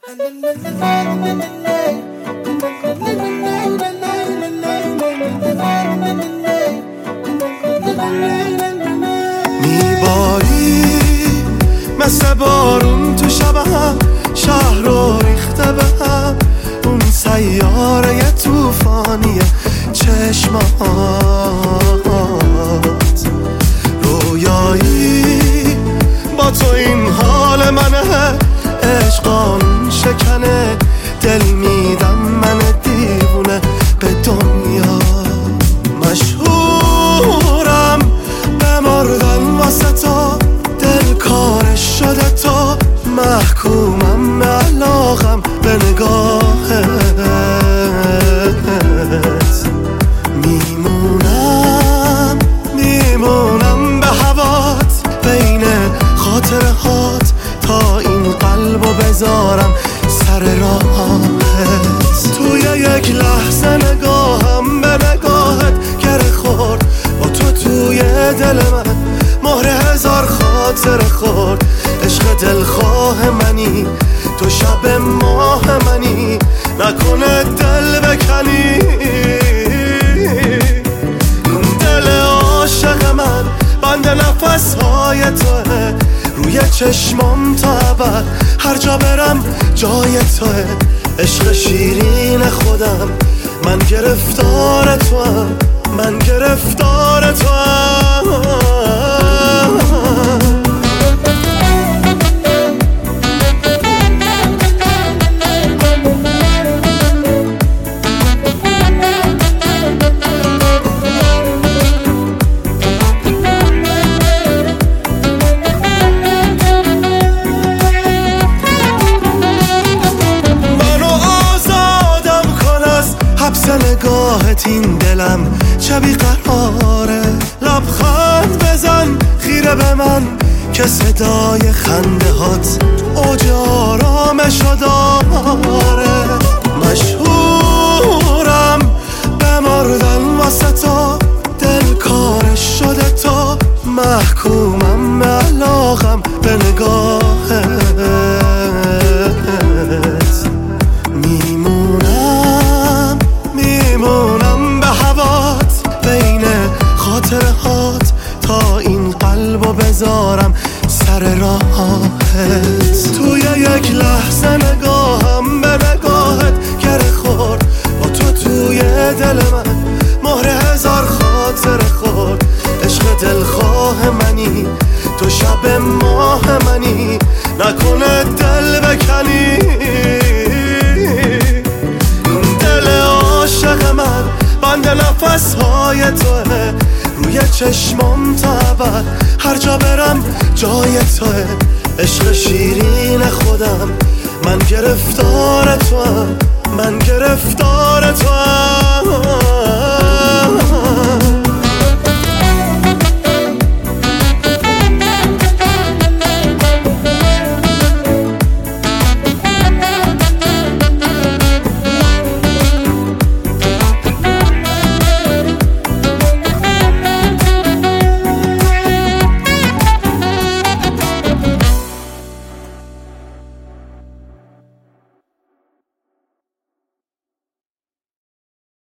میباری مثل بارون تو شبم، شهر رو ریخته به هم اون سیاره توفانی چشمات. رویایی با تو این حال منه، عشقان شکنه دل میدم من دیوونه به دنیا. مشهورم بمردن واسه تو، دل کارش شده تو، محکومم به علاقم به نگاهت. میمونم به هوات، بین خاطرهات تا این قلبو بذارم سر راهت. توی یک لحظه نگاهم به نگاهت گره خورد، با تو توی دل من مهر هزار خاطر خورد. عشق دلخواه منی تو، شب ماه منی، نکنه دل بکنی. دل عاشق من بند نفسهای توه، روی چشمام تا ابد هر جا برم جای توه. عشق شیرین خودم، من گرفتار توام، من گرفتار توام. نگاهت این دلم چه بیقراره، لبخند بزن خیره به من که صدای خنده هات اوج آرامشو داره. مشهورم بمردن واسه تو، دل کارش شده تو، محکومم به علاقم به نگاهت. میمونم به هوات، بین خاطرهات تا این قلبو بذارم سر راهت. توی یک لحظه نگاهم به نگاهت گره خورد، با تو توی دل من مهر هزار خاطر خورد. عشق دلخواه منی تو، شب ماه منی، نکنه دل بکنی. عاشق من بند نفسهای توه، روی چشمام تا ابد هر جا برم جای توه. عشق شیرین خودم، من گرفتار توام، من گرفتار توام.